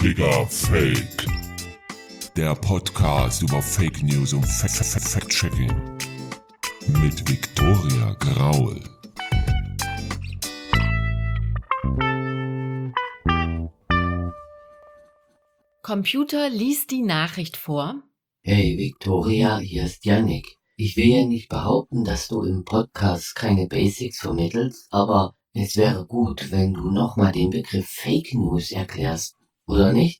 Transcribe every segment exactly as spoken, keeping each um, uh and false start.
Digga Fake. Der Podcast über Fake News und Fact-Checking mit Viktoria Graul. Computer liest die Nachricht vor. Hey Viktoria, hier ist Yannick. Ich will ja nicht behaupten, dass du im Podcast keine Basics vermittelst, aber es wäre gut, wenn du nochmal den Begriff Fake News erklärst, oder nicht?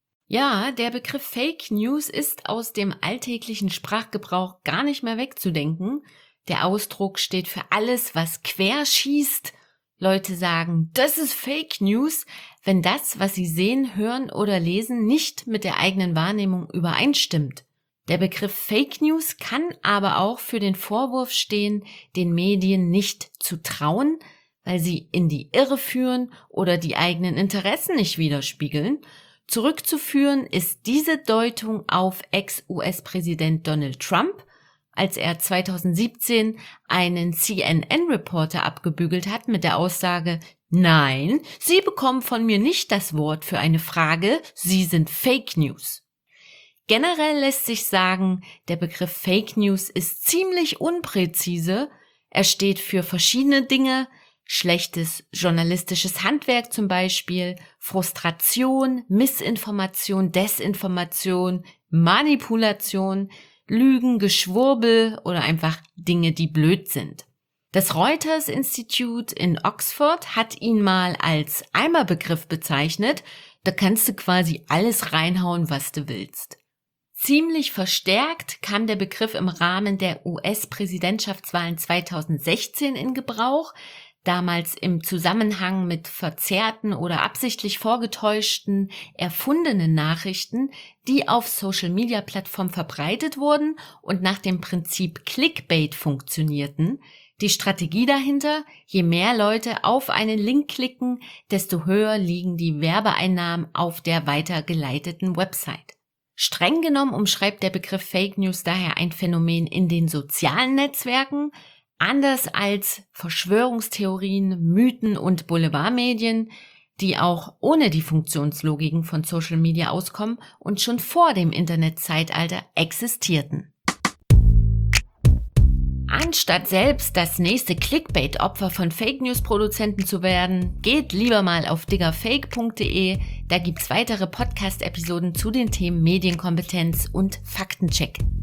Ja, der Begriff Fake News ist aus dem alltäglichen Sprachgebrauch gar nicht mehr wegzudenken. Der Ausdruck steht für alles, was querschießt. Leute sagen, das ist Fake News, wenn das, was sie sehen, hören oder lesen, nicht mit der eigenen Wahrnehmung übereinstimmt. Der Begriff Fake News kann aber auch für den Vorwurf stehen, den Medien nicht zu trauen, weil sie in die Irre führen oder die eigenen Interessen nicht widerspiegeln. Zurückzuführen ist diese Deutung auf Ex-U S Präsident Donald Trump, als er zweitausendsiebzehn einen C N N-Reporter abgebügelt hat mit der Aussage, nein, Sie bekommen von mir nicht das Wort für eine Frage, Sie sind Fake News. Generell lässt sich sagen, der Begriff Fake News ist ziemlich unpräzise. Er steht für verschiedene Dinge, schlechtes journalistisches Handwerk zum Beispiel, Frustration, Missinformation, Desinformation, Manipulation, Lügen, Geschwurbel oder einfach Dinge, die blöd sind. Das Reuters Institute in Oxford hat ihn mal als Eimerbegriff bezeichnet. Da kannst du quasi alles reinhauen, was du willst. Ziemlich verstärkt kam der Begriff im Rahmen der U S-Präsidentschaftswahlen zweitausendsechzehn in Gebrauch, damals im Zusammenhang mit verzerrten oder absichtlich vorgetäuschten, erfundenen Nachrichten, die auf Social-Media-Plattformen verbreitet wurden und nach dem Prinzip Clickbait funktionierten. Die Strategie dahinter, je mehr Leute auf einen Link klicken, desto höher liegen die Werbeeinnahmen auf der weitergeleiteten Website. Streng genommen umschreibt der Begriff Fake News daher ein Phänomen in den sozialen Netzwerken, anders als Verschwörungstheorien, Mythen und Boulevardmedien, die auch ohne die Funktionslogiken von Social Media auskommen und schon vor dem Internetzeitalter existierten. Anstatt selbst das nächste Clickbait-Opfer von Fake-News-Produzenten zu werden, geht lieber mal auf diggerfake punkt de, da gibt's weitere Podcast-Episoden zu den Themen Medienkompetenz und Faktencheck.